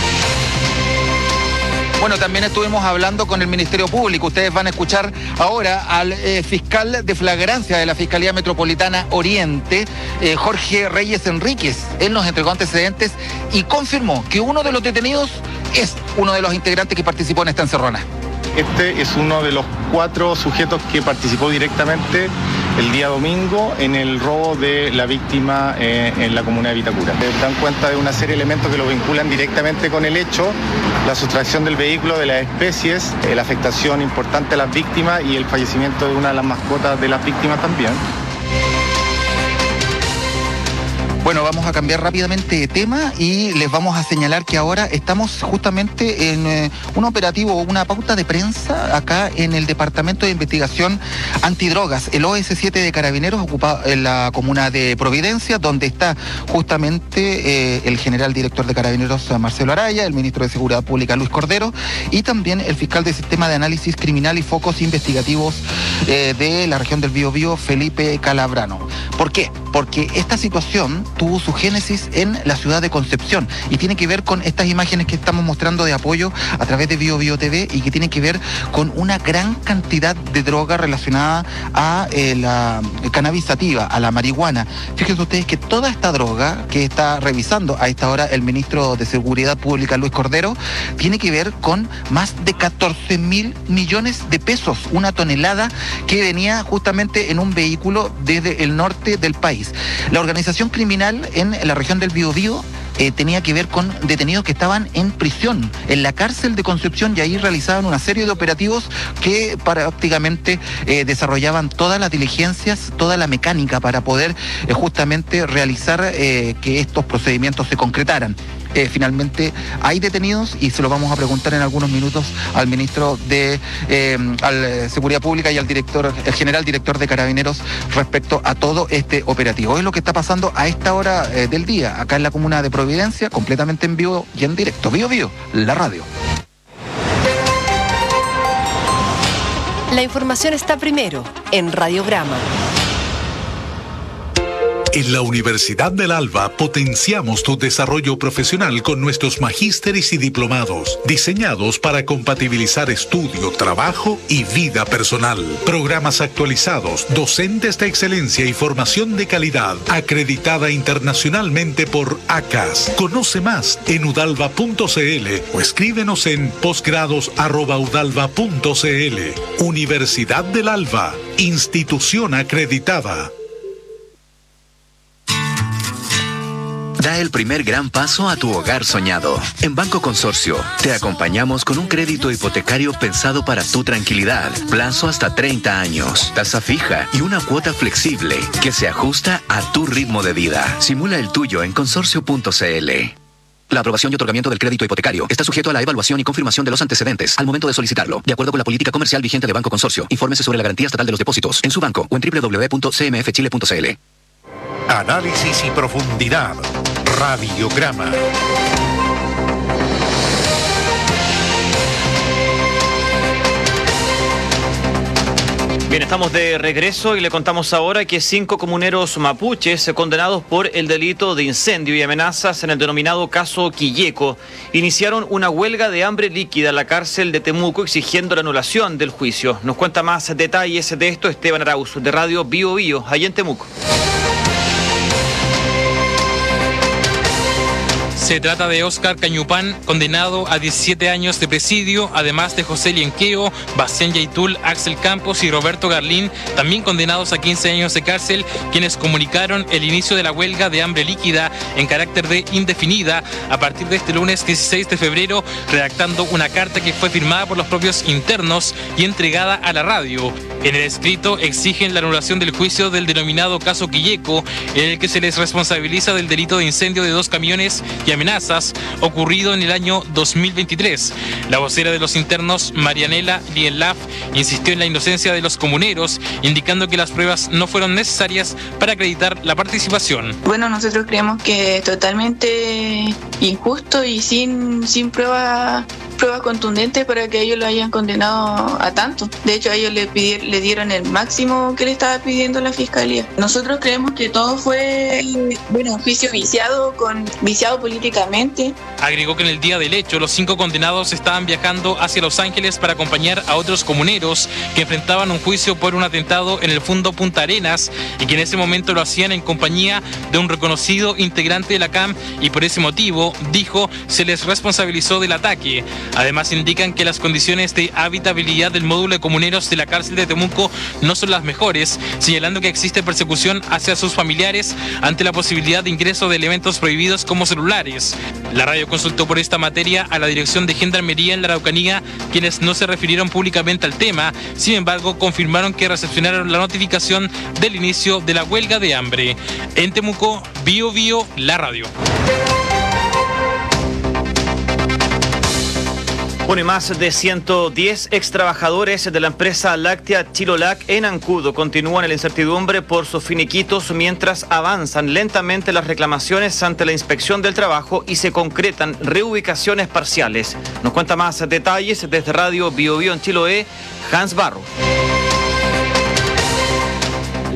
Speaker 24: Bueno, también estuvimos hablando con el Ministerio Público. Ustedes van a escuchar ahora al fiscal de flagrancia de la Fiscalía Metropolitana Oriente, Jorge Reyes Enríquez. Él nos entregó antecedentes y confirmó que uno de los detenidos es uno de los integrantes que participó en esta encerrona.
Speaker 8: Este es uno de los 4 sujetos que participó directamente el día domingo en el robo de la víctima en la comuna de Vitacura. Dan cuenta de una serie de elementos que lo vinculan directamente con el hecho, la sustracción del vehículo, de las especies, la afectación importante a las víctimas y el fallecimiento de una de las mascotas de las víctimas también.
Speaker 24: Bueno, vamos a cambiar rápidamente de tema y les vamos a señalar que ahora estamos justamente en un operativo, una pauta de prensa acá en el Departamento de Investigación Antidrogas, el OS7 de Carabineros, ocupado en la comuna de Providencia, donde está justamente el general director de Carabineros, Marcelo Araya, el ministro de Seguridad Pública, Luis Cordero, y también el fiscal del Sistema de Análisis Criminal y Focos Investigativos de la región del Biobío, Felipe Calabrano. ¿Por qué? porque esta situación tuvo su génesis en la ciudad de Concepción y tiene que ver con estas imágenes que estamos mostrando de apoyo a través de Bio Bio TV y que tiene que ver con una gran cantidad de droga relacionada a la cannabis sativa, a la marihuana. Fíjense ustedes que toda esta droga que está revisando a esta hora el ministro de Seguridad Pública, Luis Cordero, tiene que ver con más de 14.000 millones de pesos, una tonelada que venía justamente en un vehículo desde el norte del país. La organización criminal en la región del Biobío tenía que ver con detenidos que estaban en prisión, en la cárcel de Concepción, y ahí realizaban una serie de operativos que prácticamente desarrollaban todas las diligencias, toda la mecánica para poder justamente realizar que estos procedimientos se concretaran. Finalmente hay detenidos y se lo vamos a preguntar en algunos minutos al ministro de Seguridad Pública y al el general director de Carabineros respecto a todo este operativo. Es lo que está pasando a esta hora del día, acá en la comuna de Providencia, completamente en vivo y en directo. Bio Bio, la radio.
Speaker 1: La información está primero en Radiograma.
Speaker 3: En la Universidad del Alba potenciamos tu desarrollo profesional con nuestros magísteres y diplomados, diseñados para compatibilizar estudio, trabajo y vida personal. Programas actualizados, docentes de excelencia y formación de calidad, acreditada internacionalmente por ACAS. Conoce más en udalva.cl o escríbenos en posgrados@udalva.cl. Universidad del Alba, institución acreditada.
Speaker 6: Da el primer gran paso a tu hogar soñado. En Banco Consorcio, te acompañamos con un crédito hipotecario pensado para tu tranquilidad. Plazo hasta 30 años, tasa fija y una cuota flexible que se ajusta a tu ritmo de vida. Simula el tuyo en consorcio.cl. La aprobación y otorgamiento del crédito hipotecario está sujeto a la evaluación y confirmación de los antecedentes al momento de solicitarlo, de acuerdo con la política comercial vigente de Banco Consorcio. Infórmese sobre la garantía estatal de los depósitos en su banco o en www.cmfchile.cl.
Speaker 2: Análisis y profundidad. Radiograma.
Speaker 4: Bien, estamos de regreso y le contamos ahora que 5 comuneros mapuches condenados por el delito de incendio y amenazas en el denominado caso Quilleco iniciaron una huelga de hambre líquida en la cárcel de Temuco exigiendo la anulación del juicio. Nos cuenta más detalles de esto Esteban Arauz, de Radio Bio Bio, allá en Temuco.
Speaker 9: Se trata de Óscar Cañupán, condenado a 17 años de presidio, además de José Lienqueo, Bastián Yaitul, Axel Campos y Roberto Garlín, también condenados a 15 años de cárcel, quienes comunicaron el inicio de la huelga de hambre líquida en carácter de indefinida a partir de este lunes 16 de febrero, redactando una carta que fue firmada por los propios internos y entregada a la radio. En el escrito exigen la anulación del juicio del denominado caso Quilleco, en el que se les responsabiliza del delito de incendio de 2 camiones y amenazas ocurrido en el año 2023. La vocera de los internos, Marianela Lienlaf, insistió en la inocencia de los comuneros, indicando que las pruebas no fueron necesarias para acreditar la participación.
Speaker 10: Bueno, nosotros creemos que es totalmente injusto y sin pruebas contundentes para que ellos lo hayan condenado a tanto. De hecho, a ellos le dieron el máximo que le estaba pidiendo la fiscalía. Nosotros creemos que todo fue un juicio viciado políticamente.
Speaker 9: Agregó que en el día del hecho, los 5 condenados estaban viajando hacia Los Ángeles para acompañar a otros comuneros que enfrentaban un juicio por un atentado en el Fundo Punta Arenas y que en ese momento lo hacían en compañía de un reconocido integrante de la CAM y por ese motivo, dijo, se les responsabilizó del ataque. Además indican que las condiciones de habitabilidad del módulo de comuneros de la cárcel de Temuco no son las mejores, señalando que existe persecución hacia sus familiares ante la posibilidad de ingreso de elementos prohibidos como celulares. La radio consultó por esta materia a la Dirección de Gendarmería en la Araucanía, quienes no se refirieron públicamente al tema, sin embargo confirmaron que recepcionaron la notificación del inicio de la huelga de hambre. En Temuco, Bio Bio, la radio.
Speaker 4: Bueno, y más de 110 extrabajadores de la empresa láctea Chilolac en Ancudo continúan en la incertidumbre por sus finiquitos mientras avanzan lentamente las reclamaciones ante la Inspección del Trabajo y se concretan reubicaciones parciales. Nos cuenta más detalles desde Radio Bio Bio en Chiloé, Hans Barro.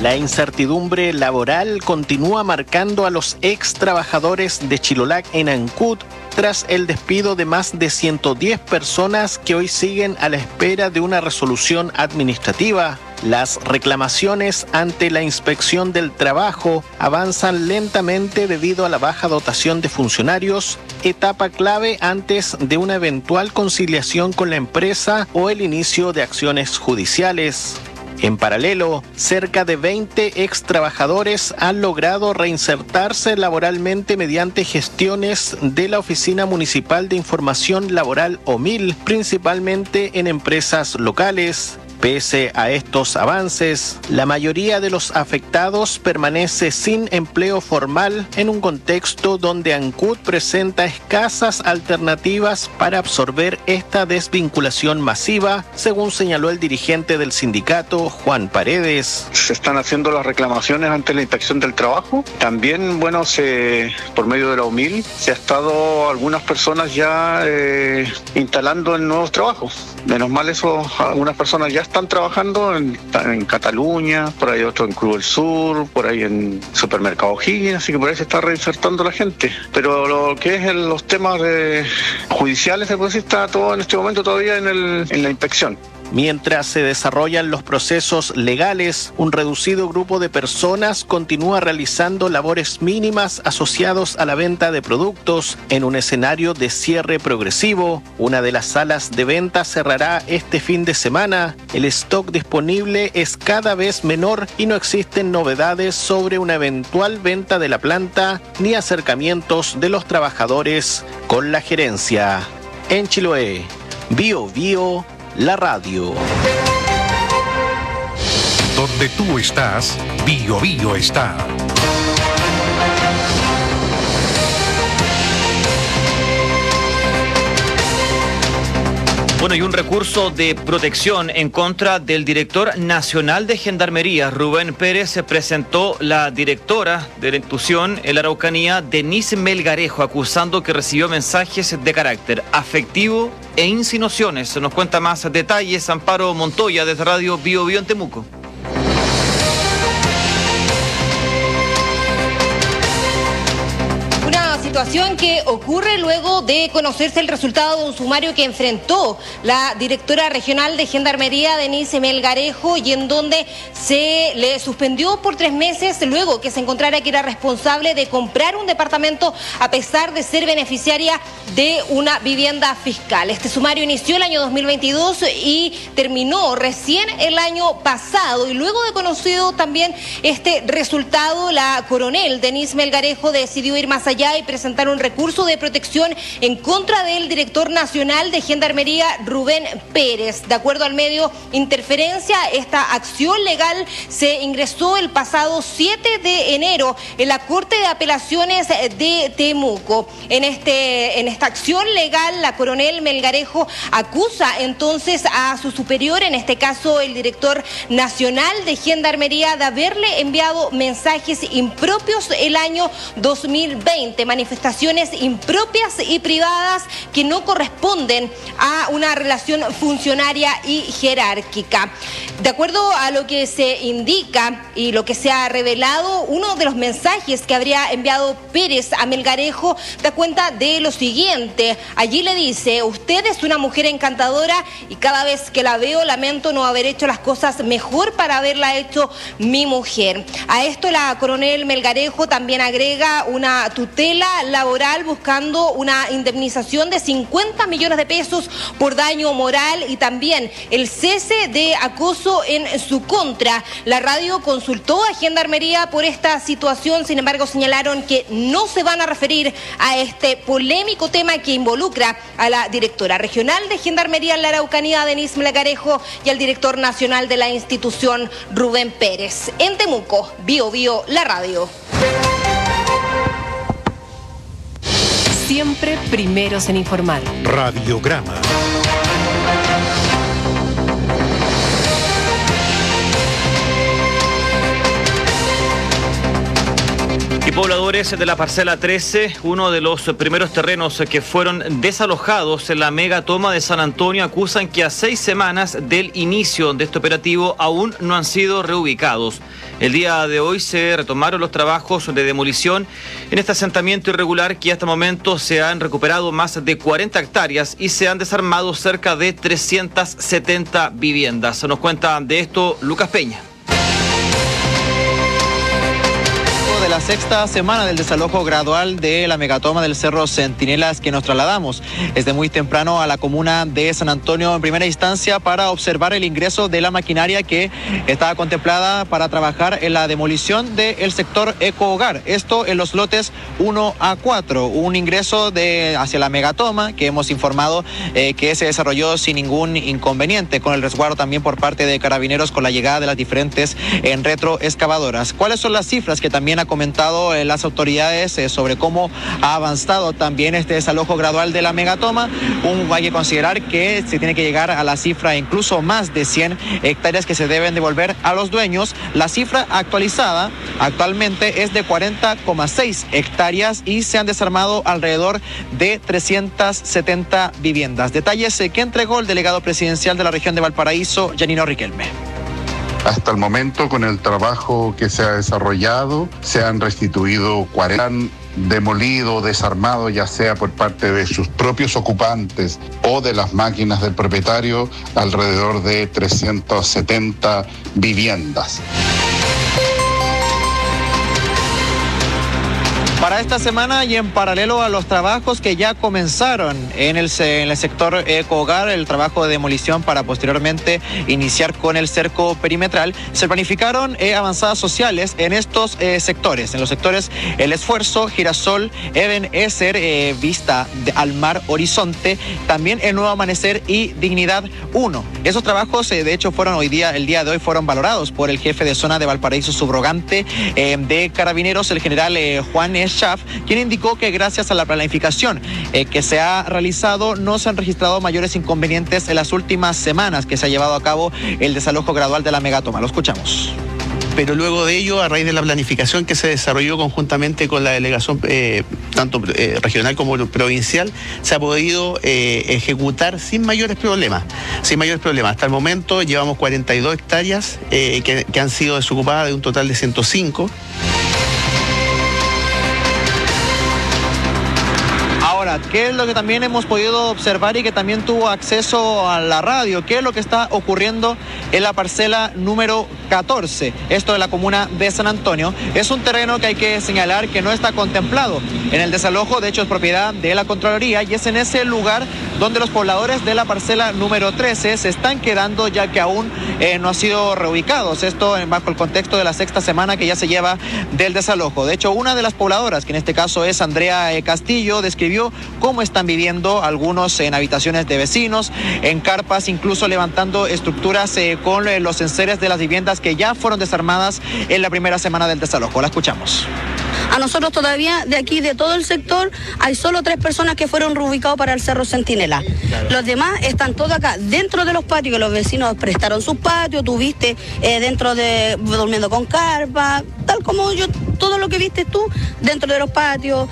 Speaker 11: La incertidumbre laboral continúa marcando a los ex trabajadores de Chilolac en Ancud tras el despido de más de 110 personas que hoy siguen a la espera de una resolución administrativa. Las reclamaciones ante la Inspección del Trabajo avanzan lentamente debido a la baja dotación de funcionarios, etapa clave antes de una eventual conciliación con la empresa o el inicio de acciones judiciales. En paralelo, cerca de 20 ex trabajadores han logrado reinsertarse laboralmente mediante gestiones de la Oficina Municipal de Información Laboral OMIL, principalmente en empresas locales. Pese a estos avances, la mayoría de los afectados permanece sin empleo formal en un contexto donde Ancud presenta escasas alternativas para absorber esta desvinculación masiva, según señaló el dirigente del sindicato, Juan Paredes.
Speaker 12: Se están haciendo las reclamaciones ante la Inspección del Trabajo. También, por medio de la UMIL, se ha estado algunas personas ya instalando en nuevos trabajos. Menos mal eso, algunas personas ya están trabajando en Cataluña, por ahí otro en Cruz del Sur, por ahí en Supermercado Higgins, así que por ahí se está reinsertando la gente. Pero lo que es los temas judiciales, está todo en este momento todavía en la inspección.
Speaker 11: Mientras se desarrollan los procesos legales, un reducido grupo de personas continúa realizando labores mínimas asociados a la venta de productos en un escenario de cierre progresivo. Una de las salas de venta cerrará este fin de semana. El stock disponible es cada vez menor y no existen novedades sobre una eventual venta de la planta ni acercamientos de los trabajadores con la gerencia. En Chiloé, Bio Bio, la radio.
Speaker 2: Donde tú estás, Bio Bio está.
Speaker 4: Bueno, y un recurso de protección en contra del director nacional de Gendarmería, Rubén Pérez, se presentó la directora de la institución en la Araucanía, Denise Melgarejo, acusando que recibió mensajes de carácter afectivo e insinuaciones. Nos cuenta más detalles Amparo Montoya desde Radio Bio Bio en Temuco.
Speaker 14: Situación que ocurre luego de conocerse el resultado de un sumario que enfrentó la directora regional de Gendarmería, Denise Melgarejo, y en donde se le suspendió por 3 meses luego que se encontrara que era responsable de comprar un departamento a pesar de ser beneficiaria de una vivienda fiscal. Este sumario inició el año 2022 y terminó recién el año pasado, y luego de conocido también este resultado, la coronel Denise Melgarejo decidió ir más allá y presentar un recurso de protección en contra del director nacional de Gendarmería, Rubén Pérez. De acuerdo al medio Interferencia, esta acción legal se ingresó el pasado 7 de enero en la Corte de Apelaciones de Temuco. En esta acción legal, la coronel Melgarejo acusa entonces a su superior, en este caso el director nacional de Gendarmería, de haberle enviado mensajes impropios el año 2020, manifestaciones impropias y privadas que no corresponden a una relación funcionaria y jerárquica. De acuerdo a lo que se indica y lo que se ha revelado, uno de los mensajes que habría enviado Pérez a Melgarejo da cuenta de lo siguiente. Allí le dice: usted es una mujer encantadora y cada vez que la veo lamento no haber hecho las cosas mejor para haberla hecho mi mujer. A esto la coronel Melgarejo también agrega una tutela laboral buscando una indemnización de 50 millones de pesos por daño moral y también el cese de acoso en su contra. La radio consultó a Gendarmería por esta situación, sin embargo señalaron que no se van a referir a este polémico tema que involucra a la directora regional de Gendarmería en la Araucanía, Denise Melgarejo, y al director nacional de la institución, Rubén Pérez. En Temuco, Bio Bio, la radio.
Speaker 1: Siempre primeros en informar.
Speaker 2: Radiograma.
Speaker 4: Y Pobladores de la parcela 13, uno de los primeros terrenos que fueron desalojados en la megatoma de San Antonio, acusan que a 6 semanas del inicio de este operativo aún no han sido reubicados. El día de hoy se retomaron los trabajos de demolición en este asentamiento irregular, que hasta el momento se han recuperado más de 40 hectáreas y se han desarmado cerca de 370 viviendas. Nos cuenta de esto Lucas Peña.
Speaker 13: De la 6ª semana del desalojo gradual de la megatoma del Cerro Centinelas, que nos trasladamos desde muy temprano a la comuna de San Antonio en primera instancia para observar el ingreso de la maquinaria que estaba contemplada para trabajar en la demolición del sector Eco Hogar. Esto en los lotes 1 a 4, un ingreso hacia la megatoma que hemos informado que se desarrolló sin ningún inconveniente, con el resguardo también por parte de Carabineros con la llegada de las diferentes retroexcavadoras. ¿Cuáles son las cifras que también ha comentado las autoridades sobre cómo ha avanzado también este desalojo gradual de la megatoma? Hay que considerar que se tiene que llegar a la cifra incluso más de 100 hectáreas que se deben devolver a los dueños. La cifra actualizada actualmente es de 40,6 hectáreas y se han desarmado alrededor de 370 viviendas. Detalles que entregó el delegado presidencial de la región de Valparaíso, Janino Riquelme.
Speaker 15: Hasta el momento, con el trabajo que se ha desarrollado, se han restituido 40, han demolido, desarmado, ya sea por parte de sus propios ocupantes o de las máquinas del propietario, alrededor de 370 viviendas.
Speaker 13: Para esta semana y en paralelo a los trabajos que ya comenzaron en el sector Eco Hogar, el trabajo de demolición para posteriormente iniciar con el cerco perimetral, se planificaron avanzadas sociales en estos sectores, en los sectores El Esfuerzo, Girasol, Eben Eser, Vista al Mar Horizonte, también el Nuevo Amanecer y Dignidad 1. Esos trabajos de hecho el día de hoy fueron valorados por el jefe de zona de Valparaíso subrogante de Carabineros, el general Juan Schaff, quien indicó que gracias a la planificación que se ha realizado no se han registrado mayores inconvenientes en las últimas semanas que se ha llevado a cabo el desalojo gradual de la megatoma. Lo escuchamos.
Speaker 16: Pero luego de ello, a raíz de la planificación que se desarrolló conjuntamente con la delegación tanto regional como provincial, se ha podido ejecutar sin mayores problemas. Hasta el momento llevamos 42 hectáreas que han sido desocupadas de un total de 105.
Speaker 13: Ahora, ¿qué es lo que también hemos podido observar y que también tuvo acceso a la radio? ¿Qué es lo que está ocurriendo en la parcela número 14? Esto de la comuna de San Antonio. Es un terreno que hay que señalar que no está contemplado en el desalojo, de hecho es propiedad de la Contraloría y es en ese lugar donde los pobladores de la parcela número 13 se están quedando, ya que aún no han sido reubicados. Esto bajo el contexto de la 6ª semana que ya se lleva del desalojo. De hecho, una de las pobladoras, que en este caso es Andrea Castillo, describió cómo están viviendo algunos en habitaciones de vecinos, en carpas, incluso levantando estructuras con los enseres de las viviendas que ya fueron desarmadas en la primera semana del desalojo. La escuchamos.
Speaker 18: A nosotros todavía de aquí, de todo el sector, hay solo 3 personas que fueron reubicados para el Cerro Centinela. Los demás están todos acá, dentro de los patios, que los vecinos prestaron sus patios, tú viste durmiendo con carpa, tal como todo lo que viste tú, dentro de los patios.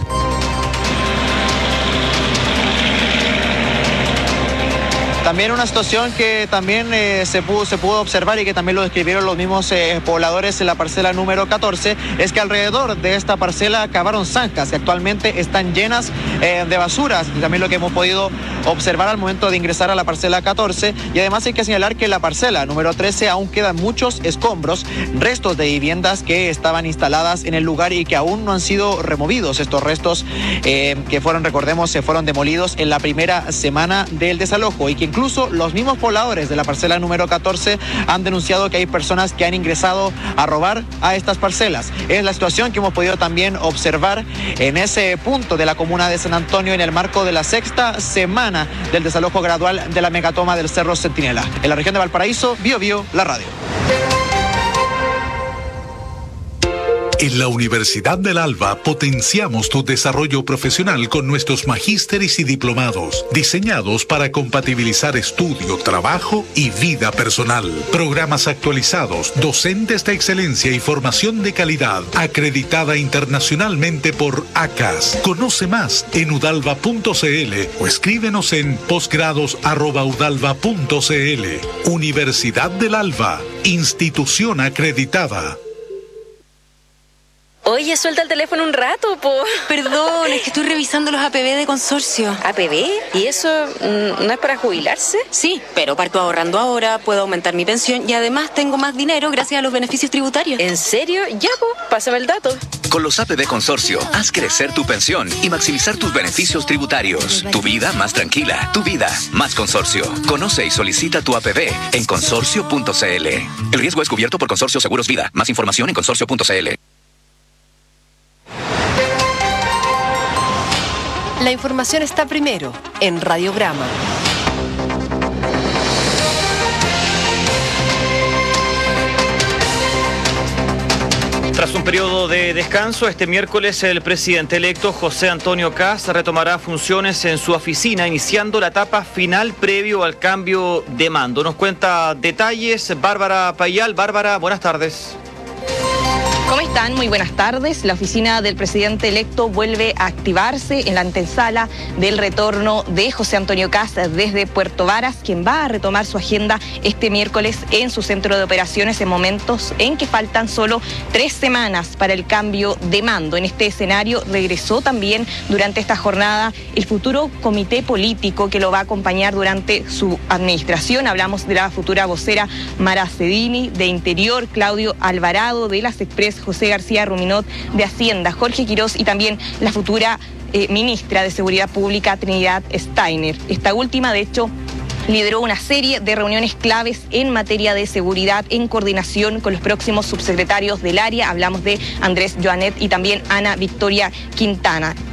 Speaker 13: También una situación que también se pudo observar y que también lo describieron los mismos pobladores en la parcela número 14, es que alrededor de esta parcela cavaron zanjas que actualmente están llenas de basuras, y también lo que hemos podido observar al momento de ingresar a la parcela 14. Y además hay que señalar que en la parcela número 13 aún quedan muchos escombros, restos de viviendas que estaban instaladas en el lugar y que aún no han sido removidos. Estos restos que fueron, recordemos, se fueron demolidos en la primera semana del desalojo, y que incluso los mismos pobladores de la parcela número 14 han denunciado que hay personas que han ingresado a robar a estas parcelas. Es la situación que hemos podido también observar en ese punto de la comuna de San Antonio en el marco de la 6ª semana del desalojo gradual de la megatoma del Cerro Centinela. En la región de Valparaíso, Bio Bio, la radio.
Speaker 3: En la Universidad del Alba potenciamos tu desarrollo profesional con nuestros magísteres y diplomados, diseñados para compatibilizar estudio, trabajo y vida personal. Programas actualizados, docentes de excelencia y formación de calidad, acreditada internacionalmente por ACAS. Conoce más en udalva.cl o escríbenos en posgrados@udalva.cl. Universidad del Alba, institución acreditada.
Speaker 17: Oye, suelta el teléfono un rato, po.
Speaker 19: Perdón, es que estoy revisando los APB de consorcio.
Speaker 17: ¿APB? ¿Y eso no es para jubilarse?
Speaker 19: Sí, pero parto ahorrando ahora, puedo aumentar mi pensión y además tengo más dinero gracias a los beneficios tributarios.
Speaker 17: ¿En serio? Ya, po, pásame el dato.
Speaker 6: Con los APB Consorcio, haz crecer tu pensión y maximizar tus beneficios tributarios. Tu vida más tranquila, tu vida más consorcio. Conoce y solicita tu APB en consorcio.cl. El riesgo es cubierto por Consorcio Seguros Vida. Más información en consorcio.cl.
Speaker 1: La información está primero en Radiograma.
Speaker 4: Tras un periodo de descanso, este miércoles el presidente electo José Antonio Kast retomará funciones en su oficina, iniciando la etapa final previo al cambio de mando. Nos cuenta detalles Bárbara Payal. Bárbara, buenas tardes.
Speaker 20: ¿Cómo están? Muy buenas tardes. La oficina del presidente electo vuelve a activarse en la antesala del retorno de José Antonio Kast desde Puerto Varas, quien va a retomar su agenda este miércoles en su centro de operaciones en momentos en que faltan solo 3 semanas para el cambio de mando. En este escenario regresó también durante esta jornada el futuro comité político que lo va a acompañar durante su administración. Hablamos de la futura vocera Mara Cedini, de Interior Claudio Alvarado, de las Express José García Ruminot, de Hacienda Jorge Quirós y también la futura ministra de Seguridad Pública Trinidad Steiner. Esta última, de hecho, lideró una serie de reuniones claves en materia de seguridad en coordinación con los próximos subsecretarios del área. Hablamos de Andrés Joanet y también Ana Victoria Quintana.